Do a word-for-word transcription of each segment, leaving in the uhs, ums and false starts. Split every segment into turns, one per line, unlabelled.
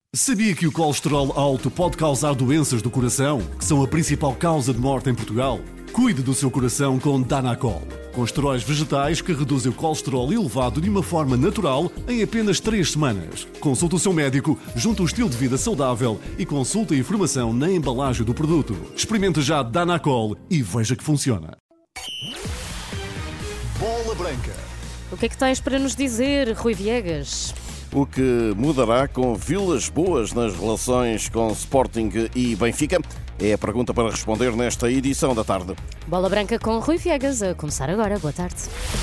Sabia que o colesterol alto pode causar doenças do coração, que são a principal causa de morte em Portugal? Cuide do seu coração com Danacol, com esteróis vegetais que reduzem o colesterol elevado de uma forma natural em apenas três semanas. Consulte o seu médico, junte um estilo de vida saudável e consulte a informação na embalagem do produto. Experimente já Danacol e veja que funciona.
Bola Branca.
O que é que tens para nos dizer, Rui Viegas?
O que mudará com Vilas Boas nas relações com Sporting e Benfica? É a pergunta para responder nesta edição da tarde.
Bola Branca com Rui Viegas, a começar agora. Boa tarde.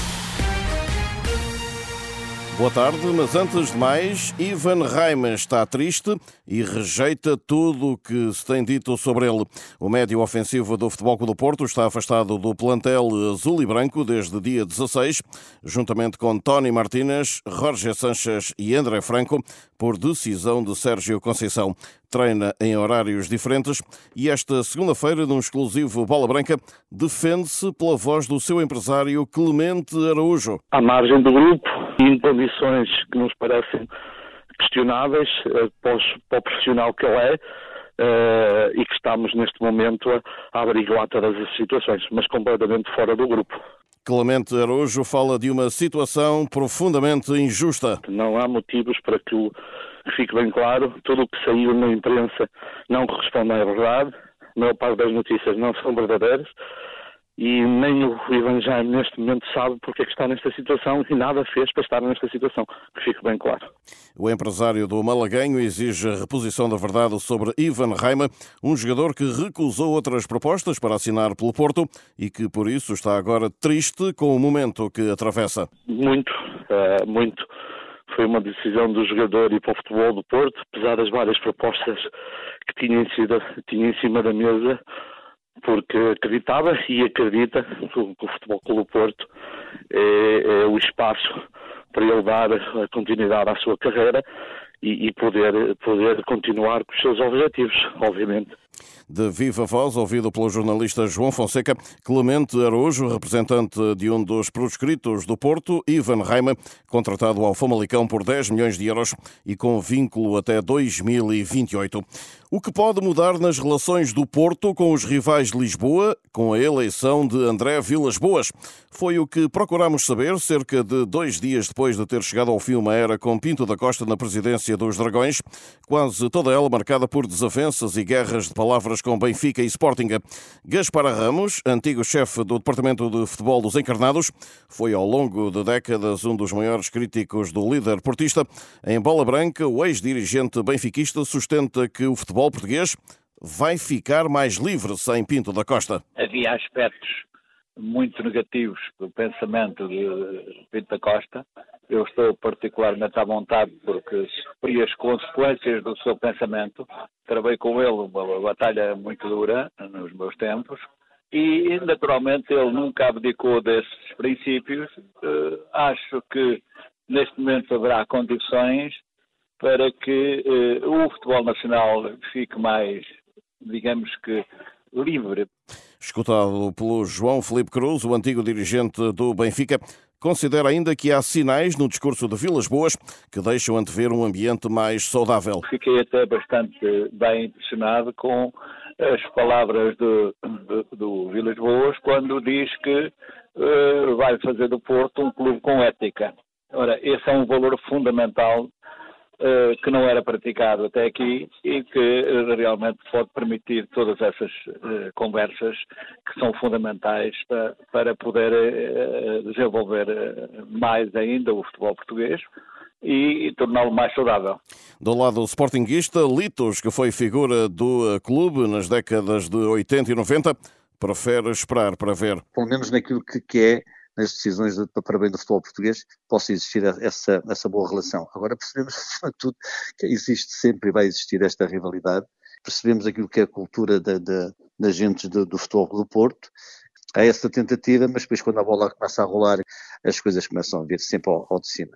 Boa tarde, mas antes de mais, Ivan Reima está triste e rejeita tudo o que se tem dito sobre ele. O médio ofensivo do Futebol Clube do Porto está afastado do plantel azul e branco desde dia dezasseis, juntamente com Tony Martínez, Jorge Sanchez e André Franco, por decisão de Sérgio Conceição. Treina em horários diferentes e esta segunda-feira, num exclusivo Bola Branca, defende-se pela voz do seu empresário Clemente Araújo.
À margem do grupo e em condições que nos parecem questionáveis para o profissional que ele é uh, e que estamos neste momento a, a averiguar todas as situações, mas completamente fora do grupo.
Clemente Araújo fala de uma situação profundamente injusta.
Não há motivos para que, o, que fique bem claro, tudo o que saiu na imprensa não corresponde à verdade, a maior parte das notícias não são verdadeiras e nem o Ivan Jaime neste momento sabe porque é que está nesta situação e nada fez para estar nesta situação, que fique bem claro.
O empresário do Malaguenho exige a reposição da verdade sobre Ivan Reima, um jogador que recusou outras propostas para assinar pelo Porto e que por isso está agora triste com o momento que atravessa.
Muito, uh, muito. Foi uma decisão do jogador ir para o futebol do Porto, apesar das várias propostas que tinha em, sido, tinha em cima da mesa, porque acreditava e acredita que o Futebol Clube do Porto é, é o espaço para ele dar a continuidade à sua carreira e, e poder, poder continuar com os seus objetivos, obviamente.
De viva voz, ouvido pelo jornalista João Fonseca, Clemente Araújo, representante de um dos proscritos do Porto, Ivan Reima, contratado ao Famalicão por dez milhões de euros e com vínculo até dois mil e vinte e oito. O que pode mudar nas relações do Porto com os rivais de Lisboa, com a eleição de André Vilas Boas? Foi o que procurámos saber cerca de dois dias depois de ter chegado ao fim uma era com Pinto da Costa na presidência dos Dragões, quase toda ela marcada por desavenças e guerras de palavras com Benfica e Sporting. Gaspar Ramos, antigo chefe do Departamento de Futebol dos Encarnados, foi ao longo de décadas um dos maiores críticos do líder portista. Em Bola Branca, o ex-dirigente benfiquista sustenta que o futebol português vai ficar mais livre sem Pinto da Costa.
Havia aspectos muito negativos do pensamento de Pinto da Costa. Eu estou particularmente à vontade porque sofri as consequências do seu pensamento. Travei com ele uma batalha muito dura nos meus tempos e, naturalmente, ele nunca abdicou desses princípios. Uh, acho que, neste momento, haverá condições para que uh, o futebol nacional fique mais, digamos que, livre.
Escutado pelo João Filipe Cruz, o antigo dirigente do Benfica, considera ainda que há sinais no discurso de Vilas Boas que deixam antever um ambiente mais saudável.
Fiquei até bastante bem impressionado com as palavras do, do, do Vilas Boas quando diz que uh, vai fazer do Porto um clube com ética. Ora, esse é um valor fundamental Uh, que não era praticado até aqui e que uh, realmente pode permitir todas essas uh, conversas que são fundamentais para, para poder uh, desenvolver uh, mais ainda o futebol português e, e torná-lo mais saudável.
Do lado sportinguista, Litos, que foi figura do clube nas décadas de oitenta e noventa, prefere esperar para ver.
Pelo menos naquilo que, que é nas decisões de, para bem do futebol português, possa existir essa, essa boa relação. Agora percebemos, acima de tudo, que existe sempre e vai existir esta rivalidade. Percebemos aquilo que é a cultura da, da, da gente do, do futebol do Porto. Há essa tentativa, mas depois quando a bola começa a rolar, as coisas começam a vir sempre ao, ao de cima.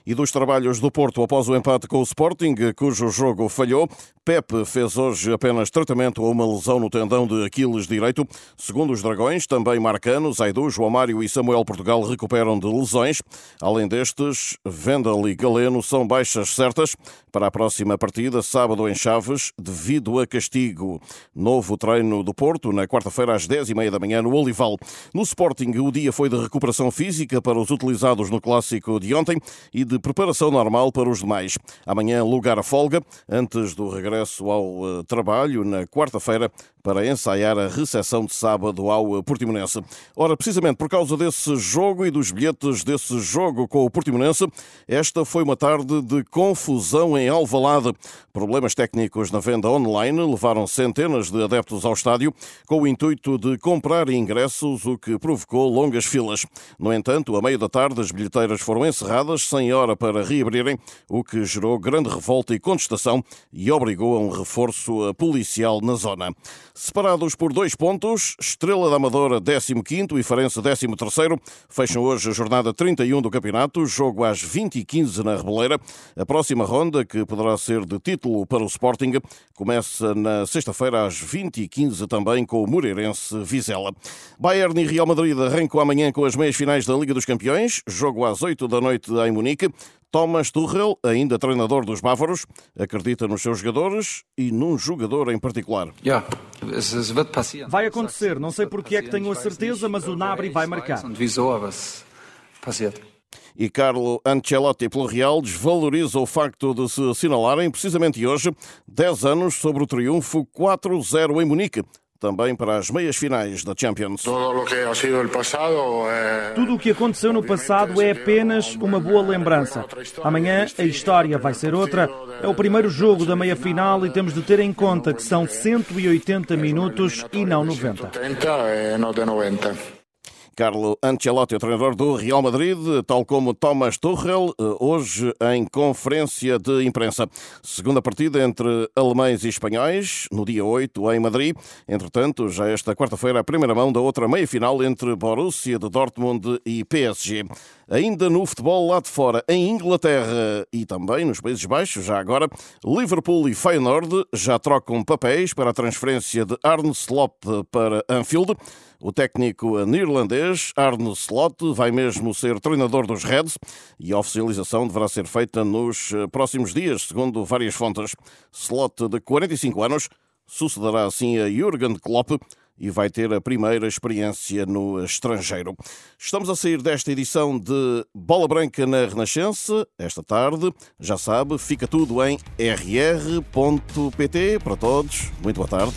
E dos trabalhos do Porto após o empate com o Sporting, cujo jogo falhou, Pepe fez hoje apenas tratamento a uma lesão no tendão de Aquiles direito. Segundo os Dragões, também Marcano, Zaidu, João Mário e Samuel Portugal recuperam de lesões. Além destes, Vendel e Galeno são baixas certas para a próxima partida, sábado em Chaves, devido a castigo. Novo treino do Porto, na quarta-feira às dez e meia da manhã no Olival. No Sporting, o dia foi de recuperação física para os utilizados no clássico de ontem e de preparação normal para os demais. Amanhã, lugar a folga, antes do regresso ao trabalho, na quarta-feira, para ensaiar a recepção de sábado ao Portimonense. Ora, precisamente por causa desse jogo e dos bilhetes desse jogo com o Portimonense, esta foi uma tarde de confusão em Alvalade. Problemas técnicos na venda online levaram centenas de adeptos ao estádio com o intuito de comprar ingressos, o que provocou longas filas. No entanto, a meio da tarde, as bilheteiras foram encerradas sem hora para reabrirem, o que gerou grande revolta e contestação e obrigou a um reforço policial na zona. Separados por dois pontos, Estrela da Amadora décimo quinto e Farense décimo terceiro fecham hoje a jornada trinta e um do campeonato, jogo às vinte e quinze na Rebeleira. A próxima ronda, que poderá ser de título para o Sporting, começa na sexta-feira às vinte e quinze também com o Moreirense Vizela. Bayern e Real Madrid arrancam amanhã com as meias finais da Liga dos Campeões, jogo às oito da noite em Munique. Thomas Tuchel, ainda treinador dos bávaros, acredita nos seus jogadores e num jogador em particular.
Vai acontecer, não sei porque é que tenho a certeza, mas o Gnabry vai marcar.
E Carlo Ancelotti, pelo Real, desvaloriza o facto de se assinalarem, precisamente hoje, dez anos sobre o triunfo quatro a zero em Munique, também para as meias finais da Champions.
Tudo o que aconteceu no passado é apenas uma boa lembrança. Amanhã a história vai ser outra. É o primeiro jogo da meia-final e temos de ter em conta que são cento e oitenta minutos e não noventa.
Carlo Ancelotti, o treinador do Real Madrid, tal como Thomas Tuchel, hoje em conferência de imprensa. Segunda partida entre alemães e espanhóis, no dia oito, em Madrid. Entretanto, já esta quarta-feira, a primeira mão da outra meia-final entre Borussia de Dortmund e P S G. Ainda no futebol lá de fora, em Inglaterra e também nos Países Baixos, já agora, Liverpool e Feyenoord já trocam papéis para a transferência de Arne Slot para Anfield. O técnico neerlandês Arne Slot vai mesmo ser treinador dos Reds e a oficialização deverá ser feita nos próximos dias, segundo várias fontes. Slot, de quarenta e cinco anos, sucederá assim a Jürgen Klopp e vai ter a primeira experiência no estrangeiro. Estamos a sair desta edição de Bola Branca na Renascença. Esta tarde, já sabe, fica tudo em r r ponto p t. Para todos, muito boa tarde.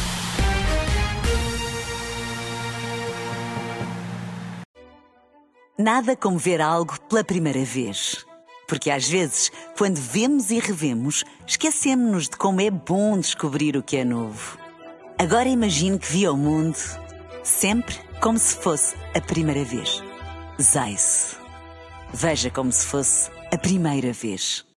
Nada como ver algo pela primeira vez. Porque às vezes, quando vemos e revemos, esquecemos-nos de como é bom descobrir o que é novo. Agora imagine que viu o mundo sempre como se fosse a primeira vez. Zais. Veja como se fosse a primeira vez.